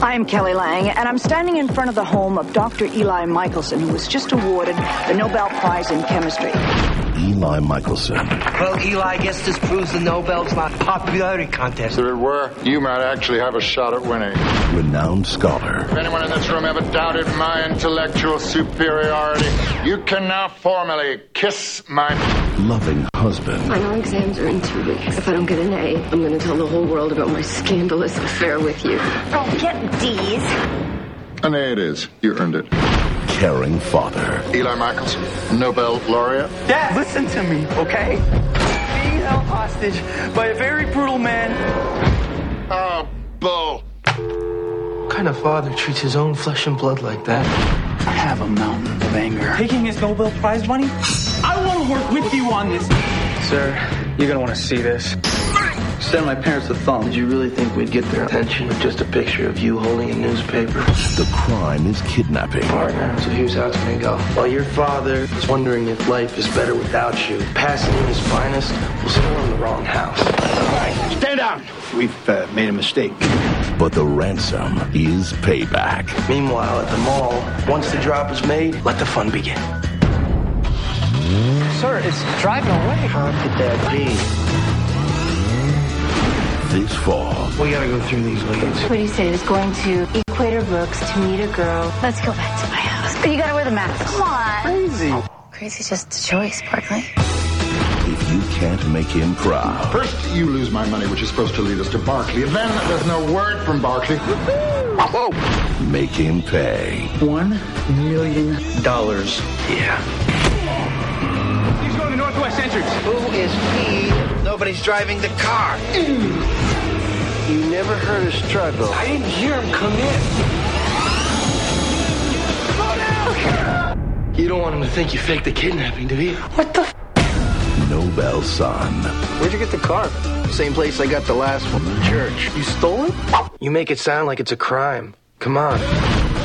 I'm Kelly Lang, and I'm standing in front of the home of Dr. Eli Michelson, who was just awarded the Nobel Prize in Chemistry. Eli Michelson. Well, Eli, I guess this proves the Nobel's not a popularity contest. If it were, you might actually have a shot at winning. Renowned scholar. If anyone in this room ever doubted my intellectual superiority, you can now formally kiss my... Loving husband. Final exams are in 2 weeks. If I don't get an A, I'm going to tell the whole world about my scandalous affair with you. Oh, get D's. An A it is. You earned it. Caring father. Eli Michelson, Nobel laureate. Dad, listen to me, okay? Being held hostage by a very brutal man. Oh, bull. What kind of father treats his own flesh and blood like that? I have a mountain of anger. Taking his Nobel Prize money? I want to work with you on this. Sir, you're going to want to see this. Send my parents a thumb. Did you really think we'd get their attention with just a picture of you holding a newspaper? The crime is kidnapping. Partner, so here's how it's gonna go. While your father is wondering if life is better without you, passing in his finest will still in the wrong house. All right, stand down. We've made a mistake. But the ransom is payback. Meanwhile, at the mall, once the drop is made, let the fun begin. Sir, it's driving away. How could that be? This fall. We gotta go through these leads. What he said he was going to Equator Brooks to meet a girl. Let's go back to my house. You gotta wear the mask. Come on. Crazy. Crazy's just a choice, Barkley. If you can't make him proud. First, you lose my money, which is supposed to lead us to Barkley. And then there's no word from Barkley. Whoa! Make him pay. $1 million. Yeah. He's going to Northwest Entrance. Who is he? Nobody's driving the car. You never heard of struggle. I didn't hear him come in. Slow down! You don't want him to think you faked the kidnapping, do you? What the Nobel son. Where'd you get the car? Same place I got the last one, the church. You stole it? You make it sound like it's a crime. Come on.